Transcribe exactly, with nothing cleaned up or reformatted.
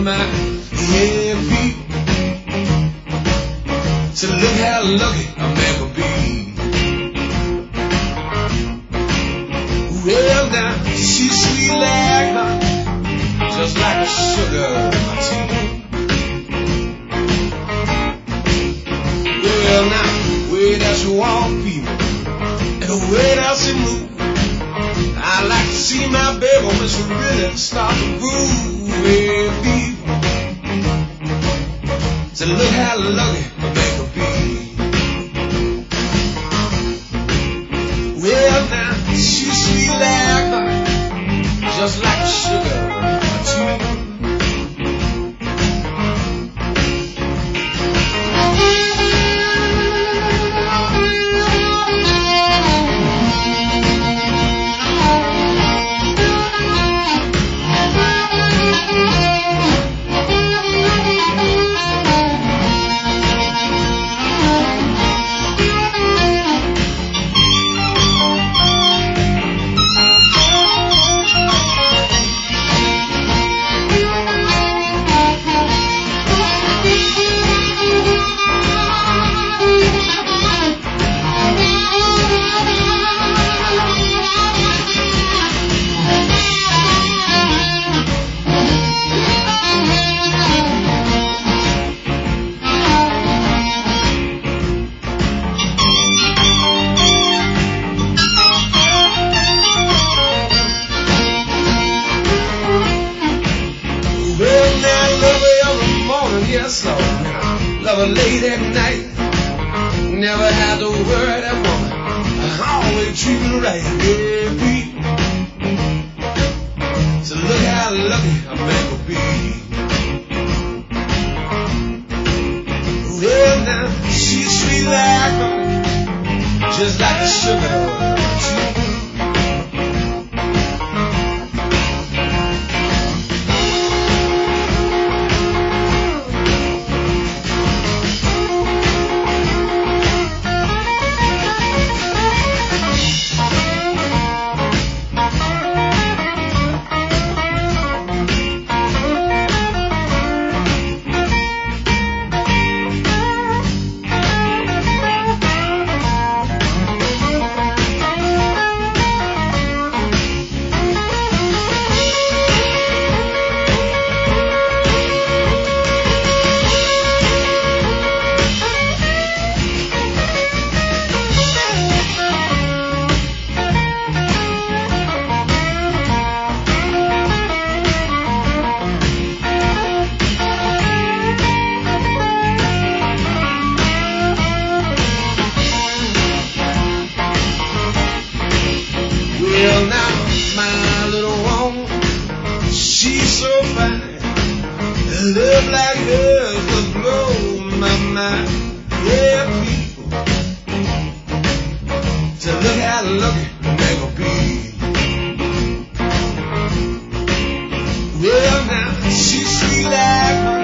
my head beat. So look how lucky I make her be. Well now, she's sweet like honey, just like the sugar in my tea. Well now, the way that she walk people, and the way that she move, I like to see my baby when she really start to groove. Well, people, so look how lucky I make her be. Well now, she's sweet like honey, just like the sugar in my tea. Yes, Lord, love her late at night. Never had to worry that woman, I always treat her right, baby. So look how lucky I make her be. Well now, she's sweet like honey, just like the sugar in my tea. Well now, my little woman, she's so fine. Love like hers will blow my mind. Yeah, people, so look how lucky they gon' be. Well now, she's sweet like honey,